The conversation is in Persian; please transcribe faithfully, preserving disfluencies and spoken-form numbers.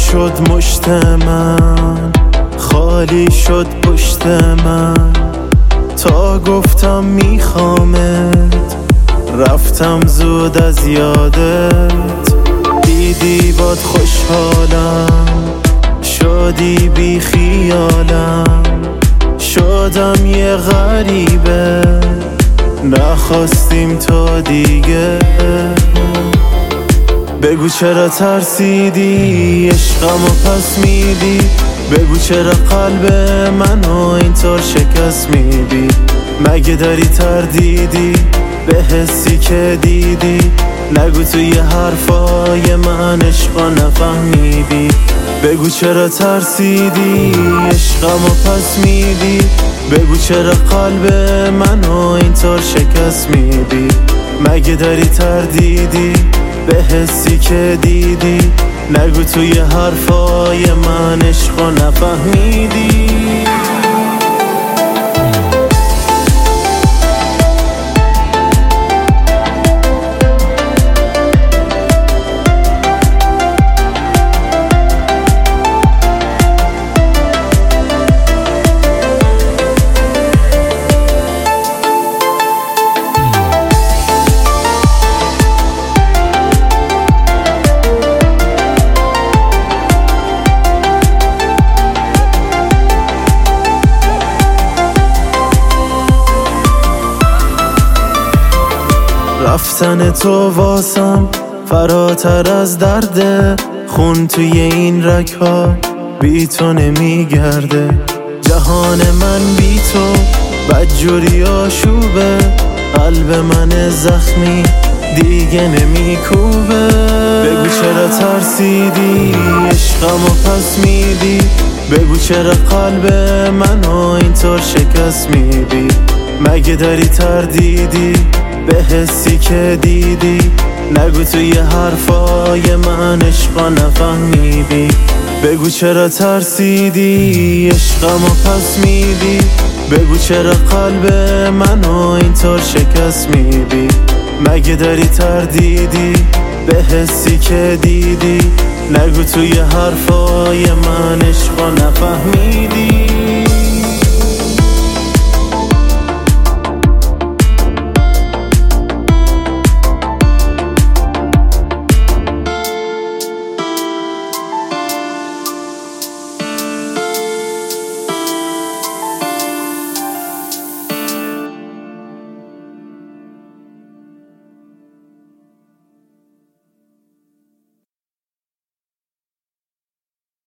شد مشت من، خالی شد پشت من. تا گفتم میخوامت رفتم زود از یادت. دیدی باد خوشحالم، شدی بی خیالم. شدم یه غریبه، نخواستیم تا دیگه. بگو چرا ترسیدی عشقمو پس میدی. بگو چرا قلب منو اینطور شکست میدی. مگه داری تردیدی به حسی که دیدی؟ نگو توی حرفای من عشقا نفهمیدی. بگو چرا ترسیدی عشقمو پس میدی. بگو چرا قلب منو اینطور شکست میدی. مگه داری تردیدی به حسی که دیدی؟ نگو توی حرفای من عشقا نفهمیدی. رفتن تو واسم فراتر از درده. خون توی این رگ‌ها بی تو نمیگرده. جهان من بی تو بدجوری آشوبه. قلب من زخمی دیگه نمیکوبه. بگو چرا ترسیدی عشقمو پس میدی. بگو چرا قلب منو اینطور شکست میدی. مگه داری تردیدی به حسی که دیدی؟ نگو توی حرفای من عشقا نفهمیدی. بگو چرا ترسیدی عشقمو پس میدی. بگو چرا قلب منو اینطور شکست میدی. مگه داری تردیدی به حسی که دیدی؟ نگو توی حرفای من عشقا نفهمیدی.